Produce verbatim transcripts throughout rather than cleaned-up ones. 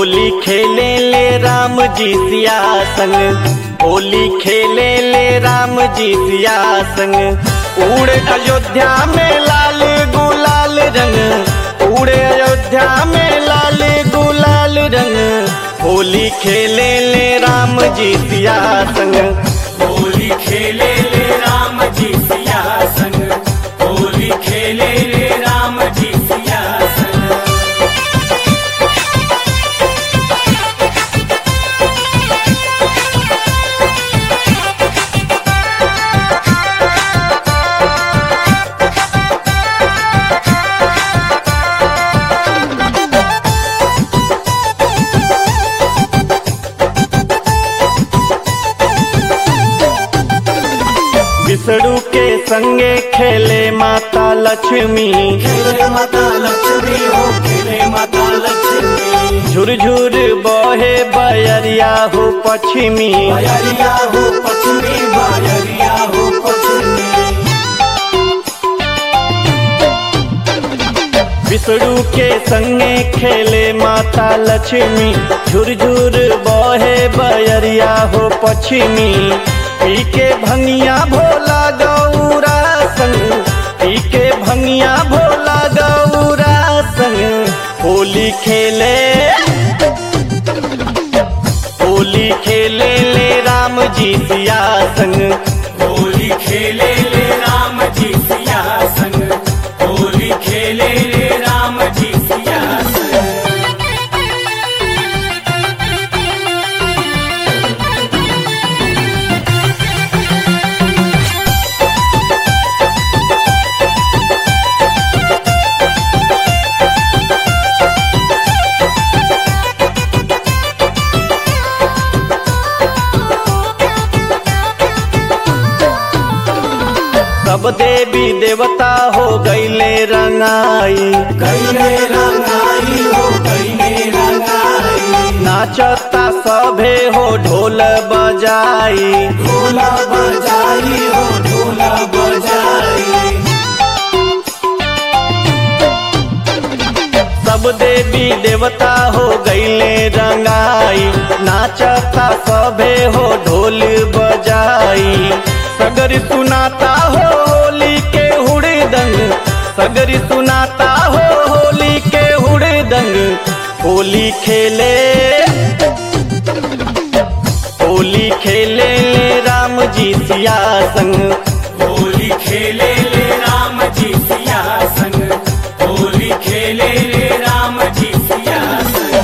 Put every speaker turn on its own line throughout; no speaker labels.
होली खेले ले राम जी सिया संग, होली खेले ले राम जी सिया संग। उड़े अयोध्या में लाल गुलाल रंग, उड़े अयोध्या में लाल गुलाल रंग। होली खेले ले राम जी सिया संग,
होली खेले ले राम जी सिया संग, होली खेले ले राम जी सिया संग।
विष्णु के संगे खेले माता लक्ष्मी,
खेले माता लक्ष्मी हो, खेले माता लक्ष्मी।
झुरझुर बहे बयरिया हो पश्चिमी,
बयरिया हो पश्चिमी, बयरिया हो पश्चिमी।
विष्णु के संगे खेले माता लक्ष्मी, झुरझुर बहे बयरिया हो पश्चिमी। पी के भंगिया भोला गौरा संग, पी के भंगिया भोला गौरा संग। होली खेले, होली खेले ले राम जी सिया संग,
होली खेले ले राम जी सिया संग, होली खेले ले राम जी सिया संग।
सब देवी देवता हो गईले रंगाई,
गईले रंगाई हो, गईले रंगाई।
नाचता सभे हो ढोल बजाई,
ढोला बजाई हो, ढोला बजाई।
सब देवी देवता हो गईले रंगाई। नाचता सभे हो ढोल बजाई। सगर सुनाता हो होली के हुड़दंग, सगर सुनाता हो होली के हुड़दंग। होली खेले, होली खेले ले राम जी सिया संग,
होली खेले ले राम जी सिया संग, होली खेले ले राम जी सिया संग।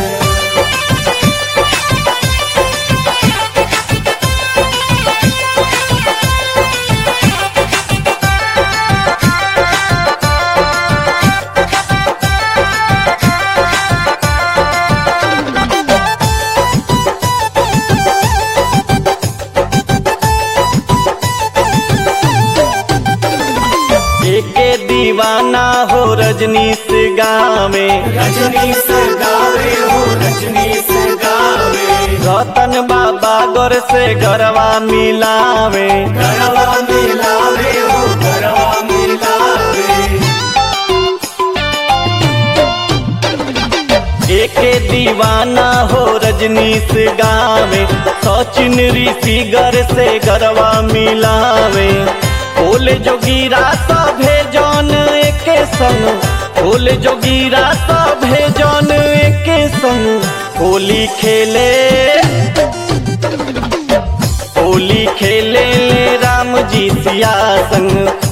एके दीवाना हो रजनीश गावे,
रजनीश गावे हो, रजनीश गावे।
रतन बाबा गोर से गरवा मिलावे,
गरबा मिलावे हो, गरबा मिलावे।
एके दीवाना हो रजनीश गावे। सचिन ऋषि गर से गरवा मिलावे। बोले जोगीरा सभे जौन एके संग, बोले जोगीरा सभे जौन एके संग। होली खेले, होली खेले ले राम जी सिया संग,